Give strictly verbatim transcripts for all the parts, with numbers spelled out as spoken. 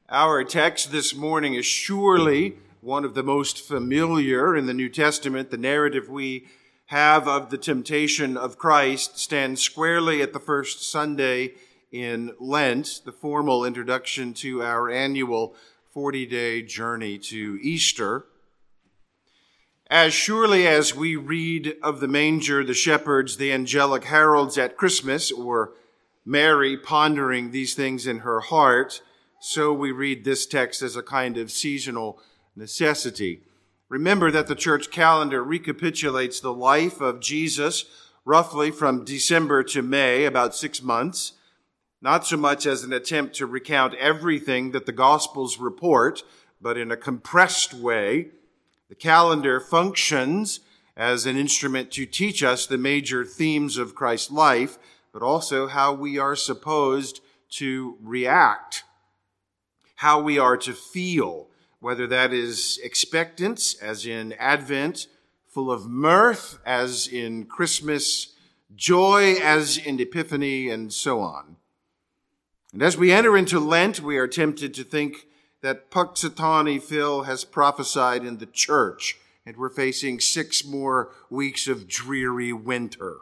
Our text this morning is surely one of the most familiar in the New Testament. The narrative we have of the temptation of Christ stands squarely at the first Sunday in Lent, the formal introduction to our annual forty-day journey to Easter. As surely as we read of the manger, the shepherds, the angelic heralds at Christmas, or Mary pondering these things in her heart, so we read this text as a kind of seasonal necessity. Remember that the church calendar recapitulates the life of Jesus roughly from December to May, about six months, not so much as an attempt to recount everything that the Gospels report, but in a compressed way. The calendar functions as an instrument to teach us the major themes of Christ's life, but also how we are supposed to react, how we are to feel, whether that is expectance, as in Advent, full of mirth, as in Christmas, joy, as in Epiphany, and so on. And as we enter into Lent, we are tempted to think that Punxsutawney Phil has prophesied in the church, and we're facing six more weeks of dreary winter,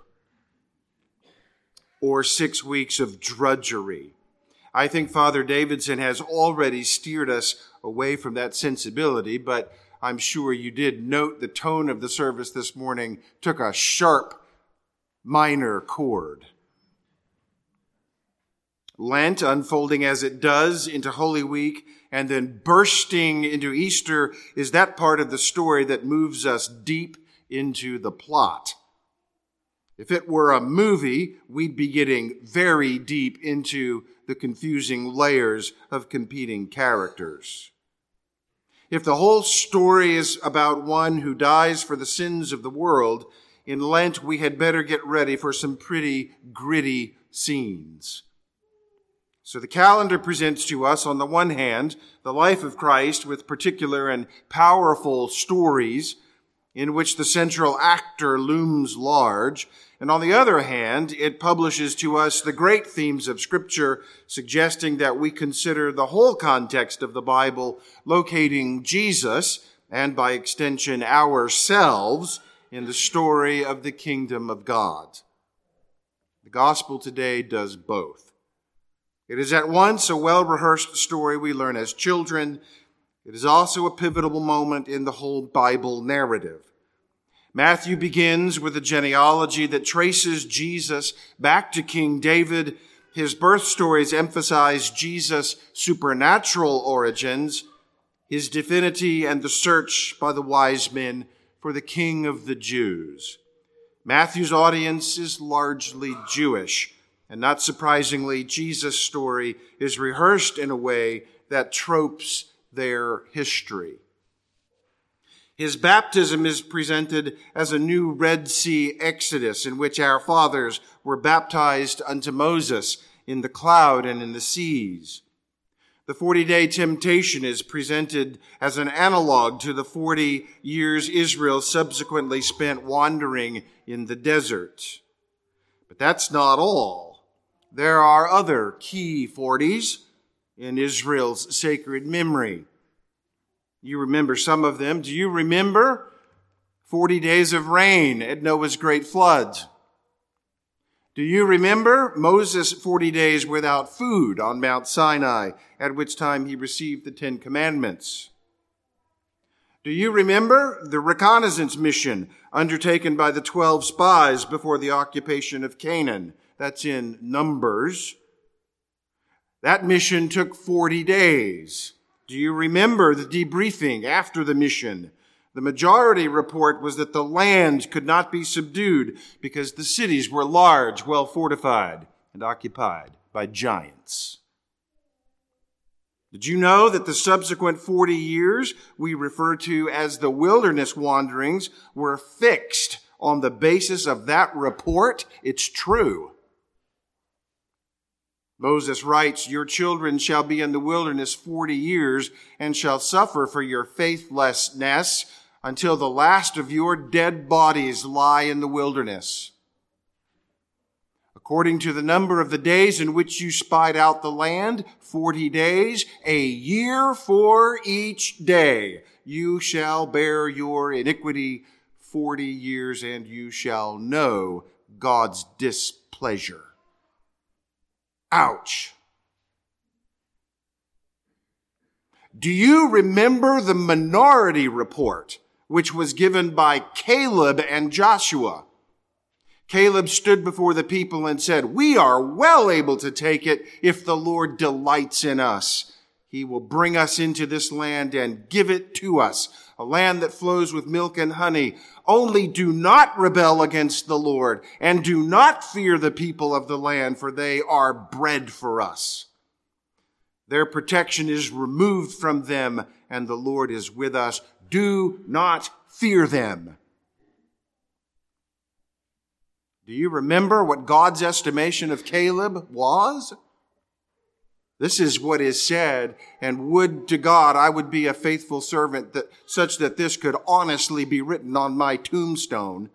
or six weeks of drudgery. I think Father Davidson has already steered us away from that sensibility, but I'm sure you did note the tone of the service this morning took a sharp minor chord. Lent, unfolding as it does into Holy Week and then bursting into Easter, is that part of the story that moves us deep into the plot. If it were a movie, we'd be getting very deep into the confusing layers of competing characters. If the whole story is about one who dies for the sins of the world, in Lent we had better get ready for some pretty gritty scenes. So the calendar presents to us, on the one hand, the life of Christ with particular and powerful stories in which the central actor looms large, and on the other hand, it publishes to us the great themes of Scripture, suggesting that we consider the whole context of the Bible, locating Jesus, and by extension ourselves, in the story of the kingdom of God. The gospel today does both. It is at once a well-rehearsed story we learn as children. It is also a pivotal moment in the whole Bible narrative. Matthew begins with a genealogy that traces Jesus back to King David. His birth stories emphasize Jesus' supernatural origins, his divinity, and the search by the wise men for the King of the Jews. Matthew's audience is largely Jewish, and not surprisingly, Jesus' story is rehearsed in a way that tropes their history. His baptism is presented as a new Red Sea exodus in which our fathers were baptized unto Moses in the cloud and in the seas. The forty-day temptation is presented as an analog to the forty years Israel subsequently spent wandering in the desert. But that's not all. There are other key forties in Israel's sacred memory. You remember some of them. Do you remember forty days of rain at Noah's great flood? Do you remember Moses' forty days without food on Mount Sinai, at which time he received the Ten Commandments? Do you remember the reconnaissance mission undertaken by the twelve spies before the occupation of Canaan? That's in Numbers. That mission took forty days. Do you remember the debriefing after the mission? The majority report was that the land could not be subdued because the cities were large, well fortified, and occupied by giants. Did you know that the subsequent forty years we refer to as the wilderness wanderings were fixed on the basis of that report? It's true. Moses writes, "Your children shall be in the wilderness forty years and shall suffer for your faithlessness until the last of your dead bodies lie in the wilderness." according to the number of the days in which you spied out the land, forty days, a year for each day. You shall bear your iniquity forty years, and you shall know God's displeasure. Ouch. Do you remember the minority report, which was given by Caleb and Joshua? Caleb stood before the people and said, "We are well able to take it if the Lord delights in us. He will bring us into this land and give it to us, a land that flows with milk and honey. Only do not rebel against the Lord, and do not fear the people of the land, for they are bread for us. Their protection is removed from them, and the Lord is with us. Do not fear them." Do you remember what God's estimation of Caleb was? This is what is said, and would to God I would be a faithful servant that such that this could honestly be written on my tombstone.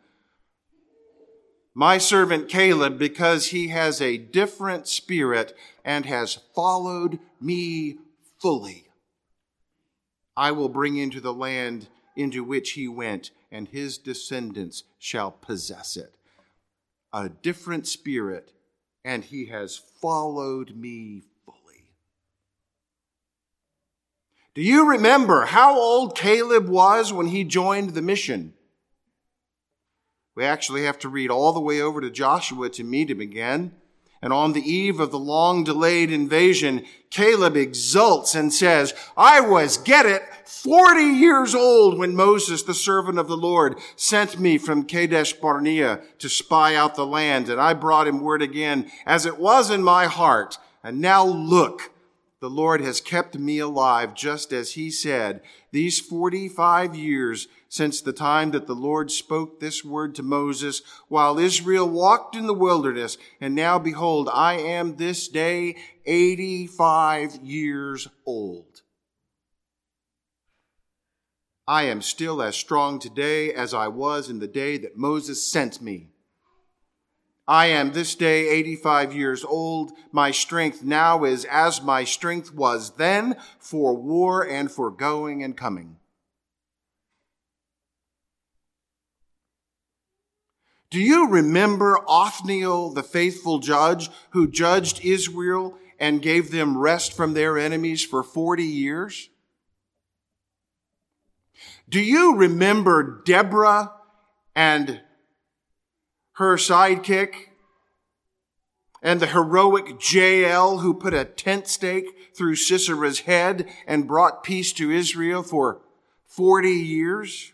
My servant Caleb, because he has a different spirit and has followed me fully, I will bring into the land into which he went, and his descendants shall possess it. A different spirit, and he has followed me fully. Do you remember how old Caleb was when he joined the mission? We actually have to read all the way over to Joshua to meet him again. And on the eve of the long-delayed invasion, Caleb exults and says, "I was, get it, forty years old when Moses, the servant of the Lord, sent me from Kadesh Barnea to spy out the land, and I brought him word again, as it was in my heart. And now look, the Lord has kept me alive, just as he said, these forty-five years since the time that the Lord spoke this word to Moses, while Israel walked in the wilderness. And now, behold, I am this day eighty-five years old. I am still as strong today as I was in the day that Moses sent me. I am this day eighty-five years old. My strength now is as my strength was then, for war and for going and coming." Do you remember Othniel, the faithful judge, who judged Israel and gave them rest from their enemies for forty years? Do you remember Deborah and her sidekick, and the heroic Jael who put a tent stake through Sisera's head and brought peace to Israel for forty years?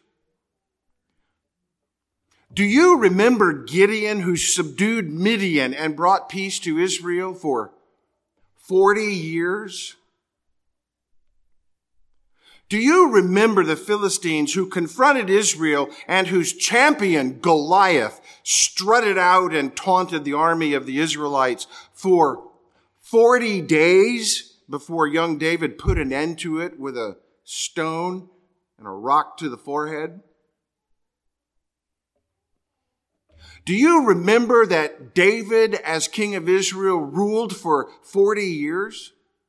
Do you remember Gideon who subdued Midian and brought peace to Israel for forty years? Do you remember the Philistines who confronted Israel and whose champion Goliath strutted out and taunted the army of the Israelites for forty days before young David put an end to it with a stone and a rock to the forehead? Do you remember that David, as king of Israel, ruled for forty years?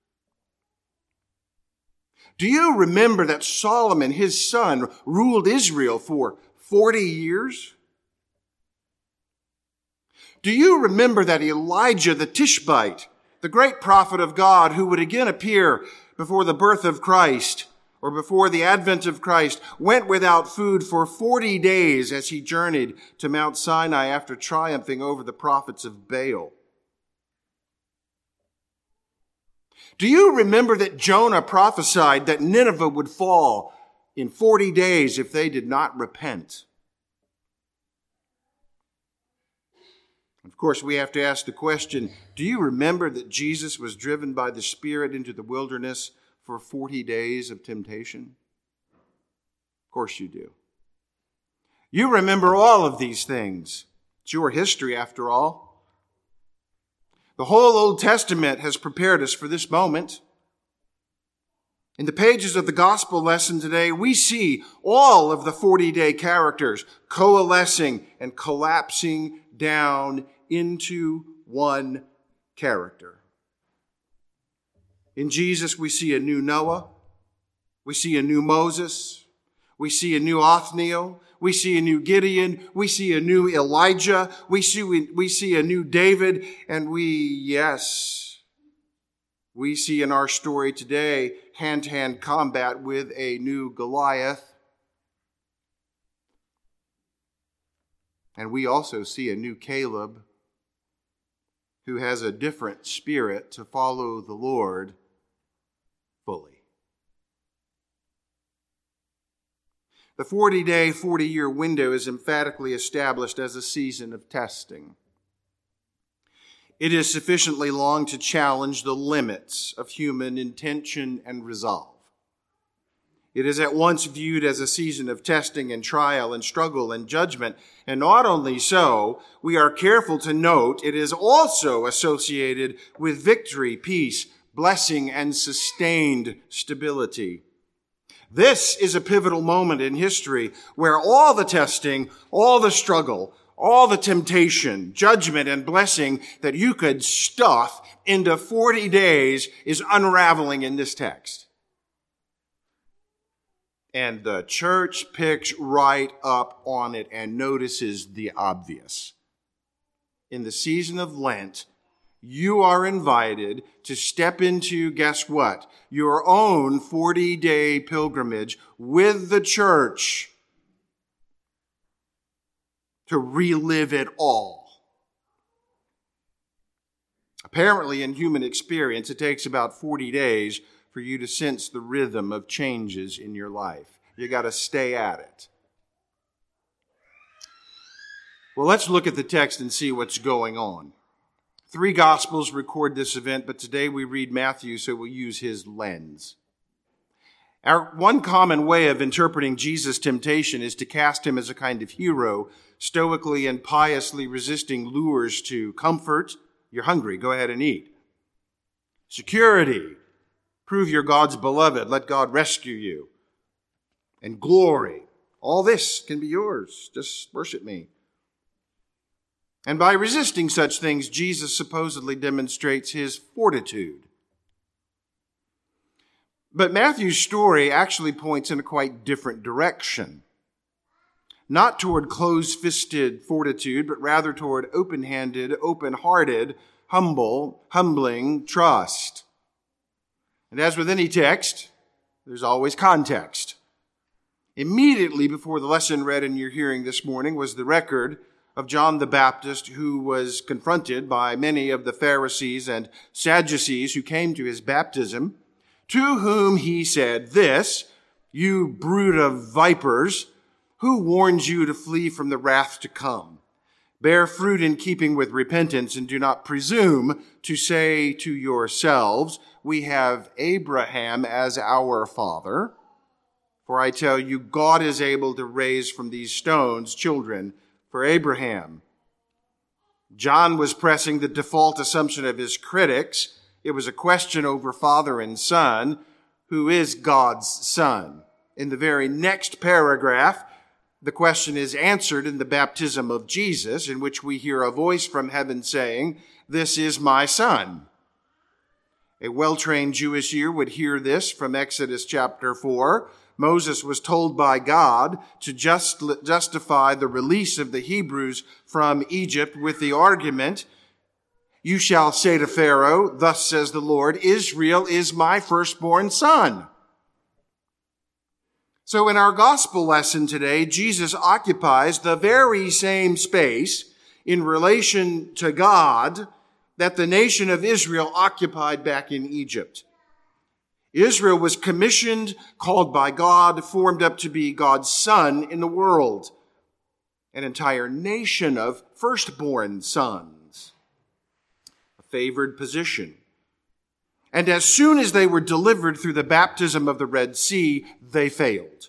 Do you remember that Solomon, his son, ruled Israel for forty years? Do you remember that Elijah the Tishbite, the great prophet of God who would again appear before the birth of Christ, or before the advent of Christ, went without food for forty days as he journeyed to Mount Sinai after triumphing over the prophets of Baal? Do you remember that Jonah prophesied that Nineveh would fall in forty days if they did not repent? Of course, we have to ask the question, do you remember that Jesus was driven by the Spirit into the wilderness for forty days of temptation? Of course you do. You remember all of these things. It's your history, after all. The whole Old Testament has prepared us for this moment. In the pages of the gospel lesson today, we see all of the forty-day characters coalescing and collapsing down into one character. In Jesus, we see a new Noah. We see a new Moses. We see a new Othniel. We see a new Gideon. We see a new Elijah. We see, we, we see a new David. And we, yes, we see in our story today hand-to-hand combat with a new Goliath. And we also see a new Caleb who has a different spirit to follow the Lord fully. The forty-day, forty-year window is emphatically established as a season of testing. It is sufficiently long to challenge the limits of human intention and resolve. It is at once viewed as a season of testing and trial and struggle and judgment. And not only so, we are careful to note it is also associated with victory, peace, blessing, and sustained stability. This is a pivotal moment in history where all the testing, all the struggle, all the temptation, judgment, and blessing that you could stuff into forty days is unraveling in this text. And the church picks right up on it and notices the obvious. In the season of Lent, you are invited to step into, guess what? Your own forty-day pilgrimage with the church to relive it all. Apparently, in human experience, it takes about forty days for you to sense the rhythm of changes in your life. You got to stay at it. Well, let's look at the text and see what's going on. Three Gospels record this event, but today we read Matthew, so we'll use his lens. Our one common way of interpreting Jesus' temptation is to cast him as a kind of hero, stoically and piously resisting lures to comfort. You're hungry, go ahead and eat. Security. Prove you're God's beloved. Let God rescue you. And glory. All this can be yours. Just worship me. And by resisting such things, Jesus supposedly demonstrates his fortitude. But Matthew's story actually points in a quite different direction. Not toward close-fisted fortitude, but rather toward open-handed, open-hearted, humble, humbling trust. And as with any text, there's always context. Immediately before the lesson read in your hearing this morning was the record of John the Baptist, who was confronted by many of the Pharisees and Sadducees who came to his baptism, to whom he said this, "You brood of vipers, who warns you to flee from the wrath to come? Bear fruit in keeping with repentance, and do not presume to say to yourselves, 'We have Abraham as our father.' For I tell you, God is able to raise from these stones children for Abraham." John was pressing the default assumption of his critics. It was a question over father and son. Who is God's son? In the very next paragraph, the question is answered in the baptism of Jesus, in which we hear a voice from heaven saying, "This is my son." A well-trained Jewish ear would hear this from Exodus chapter four. Moses was told by God to just, justify the release of the Hebrews from Egypt with the argument, "You shall say to Pharaoh, 'Thus says the Lord, Israel is my firstborn son.'" So in our gospel lesson today, Jesus occupies the very same space in relation to God that the nation of Israel occupied back in Egypt. Israel was commissioned, called by God, formed up to be God's son in the world. An entire nation of firstborn sons. A favored position. And as soon as they were delivered through the baptism of the Red Sea, they failed.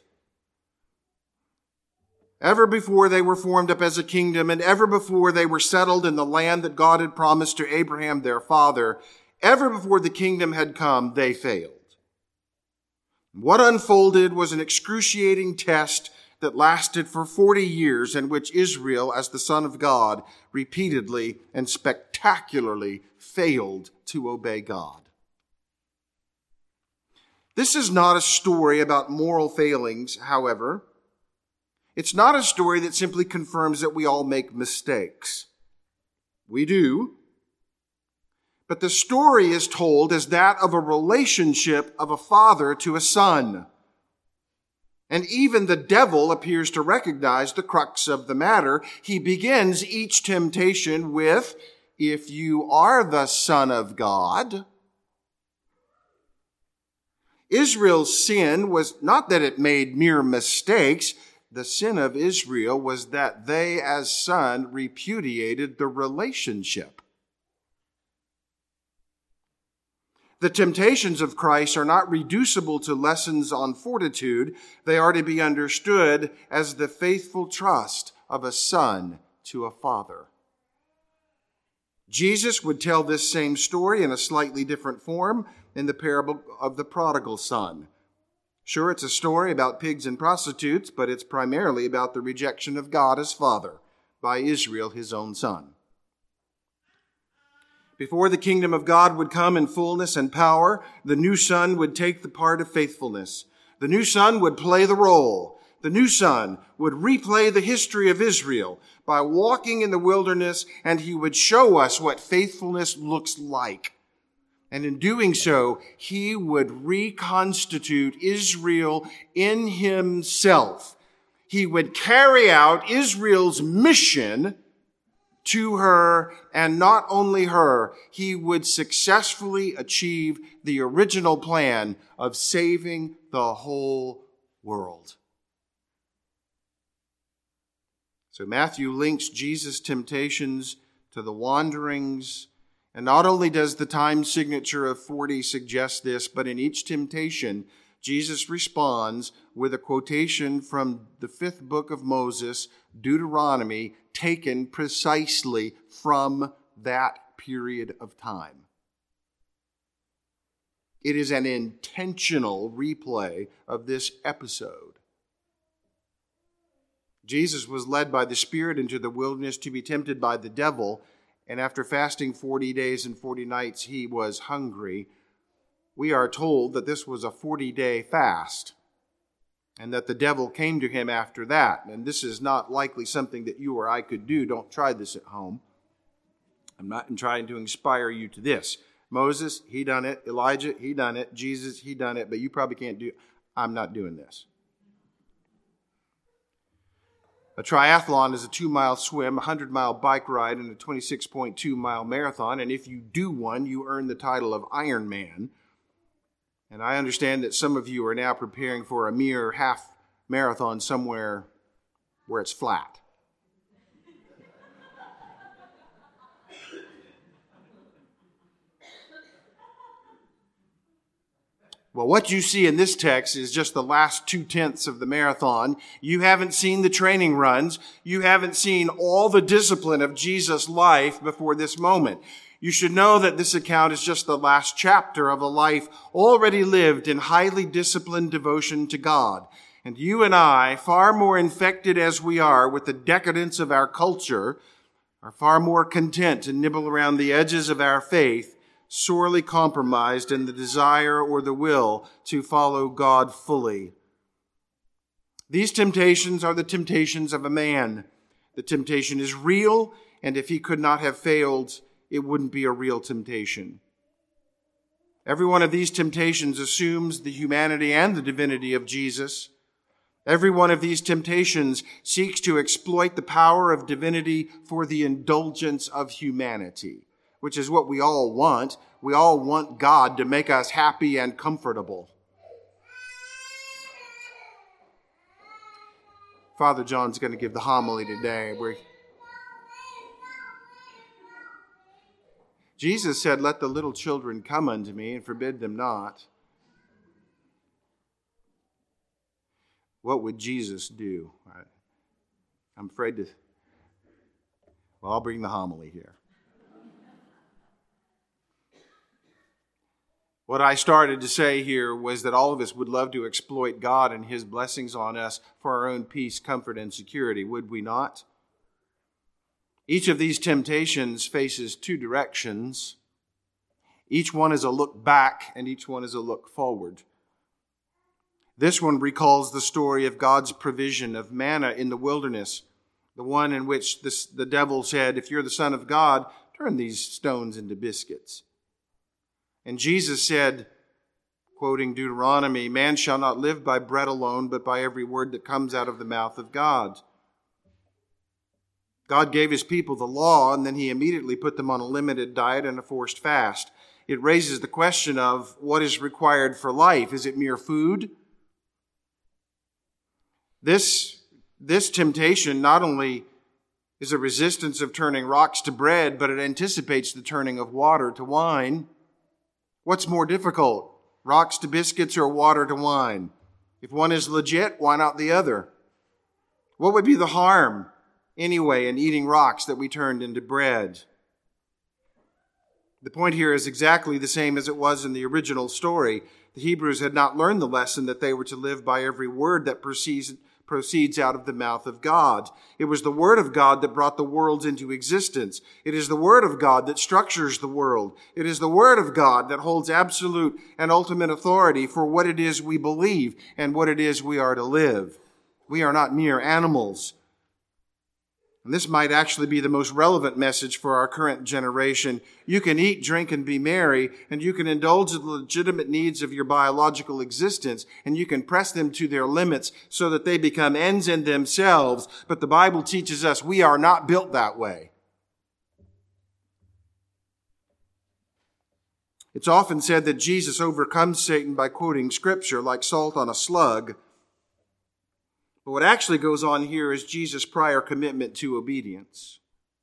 Ever before they were formed up as a kingdom, and ever before they were settled in the land that God had promised to Abraham their father, ever before the kingdom had come, they failed. What unfolded was an excruciating test that lasted for forty years, in which Israel, as the Son of God, repeatedly and spectacularly failed to obey God. This is not a story about moral failings, however. It's not a story that simply confirms that we all make mistakes. We do. But the story is told as that of a relationship of a father to a son. And even the devil appears to recognize the crux of the matter. He begins each temptation with, "If you are the Son of God." Israel's sin was not that it made mere mistakes. The sin of Israel was that they, as son, repudiated the relationship. The temptations of Christ are not reducible to lessons on fortitude. They are to be understood as the faithful trust of a son to a father. Jesus would tell this same story in a slightly different form in the parable of the prodigal son. Sure, it's a story about pigs and prostitutes, but it's primarily about the rejection of God as Father by Israel, his own son. Before the kingdom of God would come in fullness and power, the new son would take the part of faithfulness. The new son would play the role. The new son would replay the history of Israel by walking in the wilderness, and he would show us what faithfulness looks like. And in doing so, he would reconstitute Israel in himself. He would carry out Israel's mission to her, and not only her, he would successfully achieve the original plan of saving the whole world. So Matthew links Jesus' temptations to the wanderings. And not only does the time signature of forty suggest this, but in each temptation, Jesus responds with a quotation from the fifth book of Moses, Deuteronomy, taken precisely from that period of time. It is an intentional replay of this episode. Jesus was led by the Spirit into the wilderness to be tempted by the devil, and after fasting forty days and forty nights, he was hungry. We are told that this was a forty-day fast, and that the devil came to him after that. And this is not likely something that you or I could do. Don't try this at home. I'm not trying to inspire you to this. Moses, he done it. Elijah, he done it. Jesus, he done it. But you probably can't do it. I'm not doing this. A triathlon is a two-mile swim, a hundred-mile bike ride, and a twenty-six point two mile marathon. And if you do one, you earn the title of Ironman. And I understand that some of you are now preparing for a mere half marathon somewhere where it's flat. Well, what you see in this text is just the last two-tenths of the marathon. You haven't seen the training runs. You haven't seen all the discipline of Jesus' life before this moment. You should know that this account is just the last chapter of a life already lived in highly disciplined devotion to God. And you and I, far more infected as we are with the decadence of our culture, are far more content to nibble around the edges of our faith, sorely compromised in the desire or the will to follow God fully. These temptations are the temptations of a man. The temptation is real, and if he could not have failed, it wouldn't be a real temptation. Every one of these temptations assumes the humanity and the divinity of Jesus. Every one of these temptations seeks to exploit the power of divinity for the indulgence of humanity, which is what we all want. We all want God to make us happy and comfortable. Father John's going to give the homily today. Where Jesus said, "Let the little children come unto me, and forbid them not." What would Jesus do? I'm afraid to... Well, I'll bring the homily here. What I started to say here was that all of us would love to exploit God and His blessings on us for our own peace, comfort, and security, would we not? Each of these temptations faces two directions. Each one is a look back, and each one is a look forward. This one recalls the story of God's provision of manna in the wilderness, the one in which this, the devil said, if you're the Son of God, turn these stones into biscuits. And Jesus said, quoting Deuteronomy, man shall not live by bread alone, but by every word that comes out of the mouth of God. God gave His people the law, and then He immediately put them on a limited diet and a forced fast. It raises the question of what is required for life. Is it mere food? This, this temptation not only is a resistance of turning rocks to bread, but it anticipates the turning of water to wine. What's more difficult, rocks to biscuits or water to wine? If one is legit, why not the other? What would be the harm, anyway, in eating rocks that we turned into bread? The point here is exactly the same as it was in the original story. The Hebrews had not learned the lesson that they were to live by every word that proceeds proceeds out of the mouth of God. It was the Word of God that brought the worlds into existence. It is the Word of God that structures the world. It is the Word of God that holds absolute and ultimate authority for what it is we believe and what it is we are to live. We are not mere animals. And this might actually be the most relevant message for our current generation. You can eat, drink, and be merry, and you can indulge the legitimate needs of your biological existence, and you can press them to their limits so that they become ends in themselves. But the Bible teaches us we are not built that way. It's often said that Jesus overcomes Satan by quoting Scripture like salt on a slug. But what actually goes on here is Jesus' prior commitment to obedience.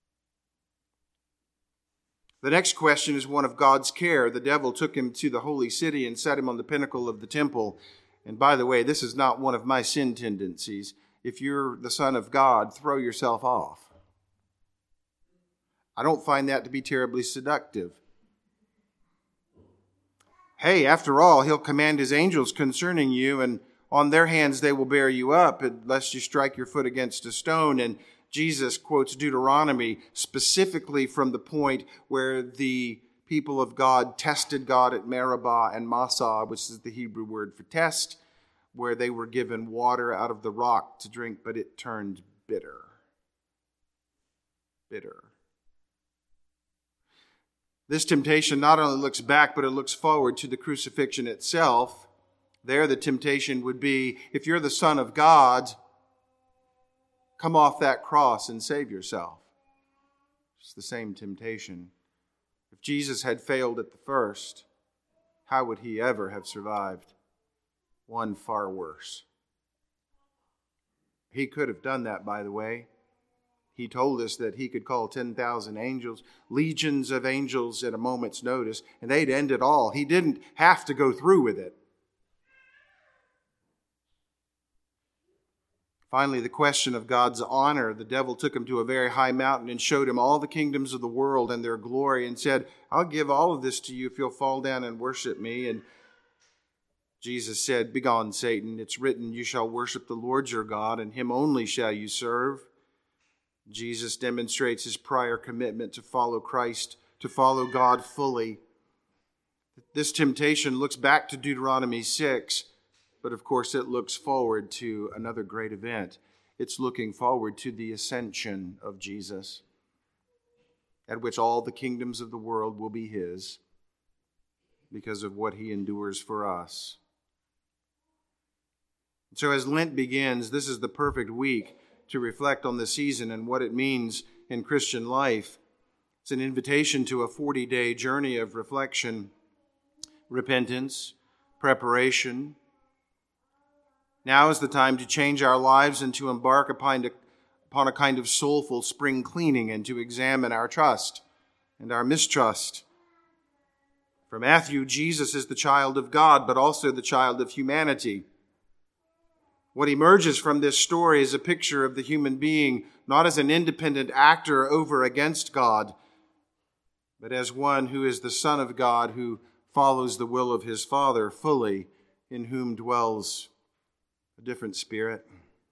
The next question is one of God's care. The devil took him to the holy city and set him on the pinnacle of the temple. And by the way, this is not one of my sin tendencies. If you're the Son of God, throw yourself off. I don't find that to be terribly seductive. Hey, after all, He'll command His angels concerning you, and on their hands they will bear you up, lest you strike your foot against a stone. And Jesus quotes Deuteronomy specifically from the point where the people of God tested God at Meribah and Massah, which is the Hebrew word for test, where they were given water out of the rock to drink, but it turned bitter. Bitter. This temptation not only looks back, but it looks forward to the crucifixion itself. There, the temptation would be, if you're the Son of God, come off that cross and save yourself. It's the same temptation. If Jesus had failed at the first, how would He ever have survived one far worse? He could have done that, by the way. He told us that He could call ten thousand angels, legions of angels at a moment's notice, and they'd end it all. He didn't have to go through with it. Finally, the question of God's honor. The devil took him to a very high mountain and showed him all the kingdoms of the world and their glory and said, I'll give all of this to you if you'll fall down and worship me. And Jesus said, Begone, Satan. It's written, you shall worship the Lord your God, and Him only shall you serve. Jesus demonstrates His prior commitment to follow Christ, to follow God fully. This temptation looks back to Deuteronomy six. But of course, it looks forward to another great event. It's looking forward to the ascension of Jesus, at which all the kingdoms of the world will be His because of what He endures for us. So as Lent begins, this is the perfect week to reflect on the season and what it means in Christian life. It's an invitation to a forty-day journey of reflection, repentance, preparation. Now is the time to change our lives and to embark upon a, upon a kind of soulful spring cleaning and to examine our trust and our mistrust. For Matthew, Jesus is the child of God, but also the child of humanity. What emerges from this story is a picture of the human being, not as an independent actor over against God, but as one who is the Son of God, who follows the will of his Father fully, in whom dwells a different spirit.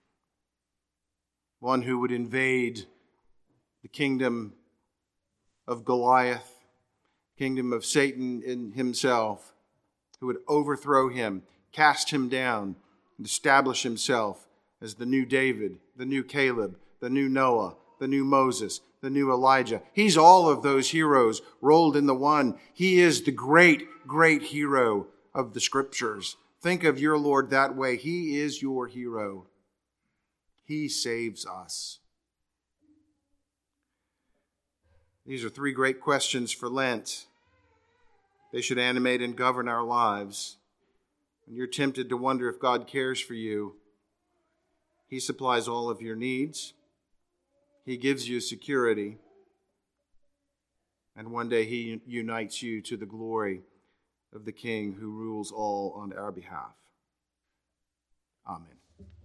One who would invade the kingdom of Goliath, kingdom of Satan in himself, who would overthrow him, cast him down, and establish himself as the new David, the new Caleb, the new Noah, the new Moses, the new Elijah. He's all of those heroes rolled into one. He is the great, great hero of the Scriptures. Think of your Lord that way. He is your hero. He saves us. These are three great questions for Lent. They should animate and govern our lives. When you're tempted to wonder if God cares for you, He supplies all of your needs. He gives you security. And one day He unites you to the glory of the King who rules all on our behalf. Amen.